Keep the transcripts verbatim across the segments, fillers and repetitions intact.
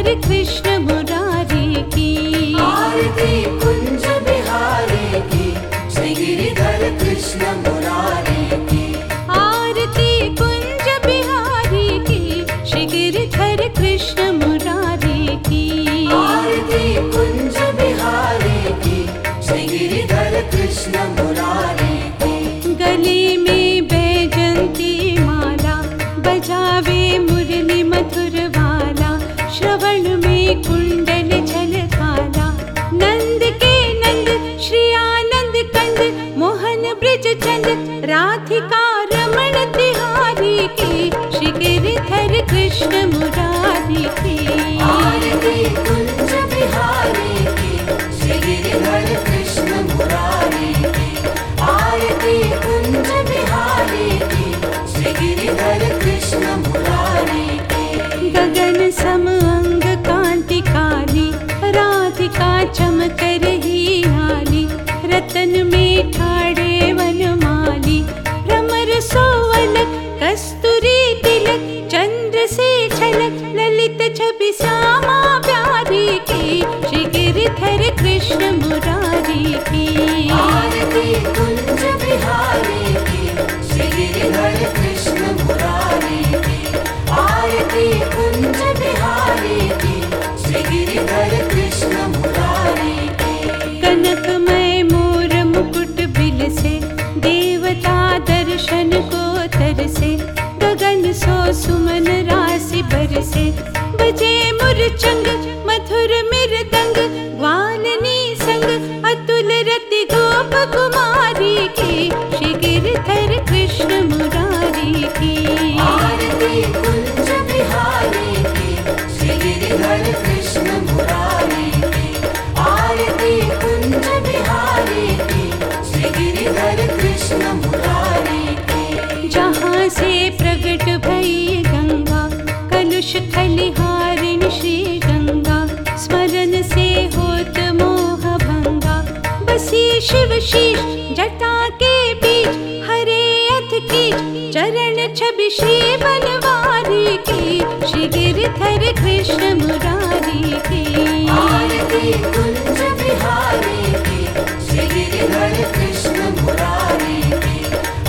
गिरिधर कृष्ण मुरारी की। आरती कुंज बिहारी की, श्री गिरिधर कृष्ण मुरारी की। आरती कुंज बिहारी की, श्री गिरिधर कृष्ण मुरारी की। आरती कुंज बिहारी की, श्री गिरिधर कृष्ण मुरारी की। गले में बैजंती माला, बजावे मुरली मधुर वाला, श्रवण में कुंडल झलकाला। नंद के नंद श्री आनंद कंद, मोहन ब्रिज चंद, राधिका रमण तिहारी की, श्री गिरिधर कृष्ण मुरारी की। आरती कुंज बिहारी की, श्री गिरिधर कृष्ण मुरारी की। आरती कुंज बिहारी की, श्री गिरिधर कृष्ण मुरारी की। गगन सम अंग कांति काली, राधिका चमक रही हाली। रतन में ठाड़े वनमाली, भ्रमर सोवल कस्तूरी तिलक, चंद्र से झलक ललित छवि श्यामा प्यारी की, श्री गिरिधर कृष्ण मुरारी की। आरती कुंज बिहारी की, श्री गिरिधर कृष्ण मुरारी की। आरती कुंज बिहारी की, श्री गिरिधर कृष्ण मुरारी की। कनकमय मोर मुकुट बिल से, देवता दर्शन को तरसे। गगन सो सुमन राशि बरसे, बजे मुरचंग मधुर मृदंग। ग्वालिनी संग अतुल रति गोप कुमारी की, श्री गिरिधर कृष्ण मुरारी की। आरती कुंज बिहारी की, श्री गिरिधर कृष्ण मुरारी की। आरती कुंज बिहारी की, श्री गिरिधर कृष्ण मुरारी की। जहाँ से प्रगट भई गंगा, कलुष खलिहारिणी श्री गंगा। स्मरण से होत मोह भंगा, बसी शिव शीश जटा के बीच। हरे अथ कीच चरण छवि श्री बनवारी की, श्री गिरिधर कृष्ण मुरारी की। आरती कुंज बिहारी की, श्री गिरिधर कृष्ण मुरारी की।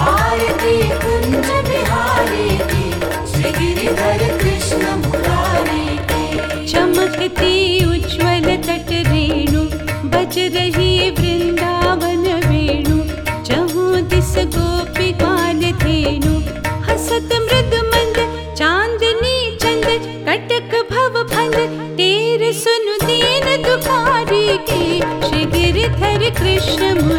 आरती कुंज बिहारी की, श्री गिरिधर कृष्ण मुरारी की। चमकती उज्ज्वल तट रेणु, बज रही वृंदावन वेणु। जहाँ दिस गोपी गाल धेनु, हसत मृद मंद चांदनी चंद। कटक भव फंद तेरे सुनु दीन दुखारी की, श्री गिरिधर कृष्ण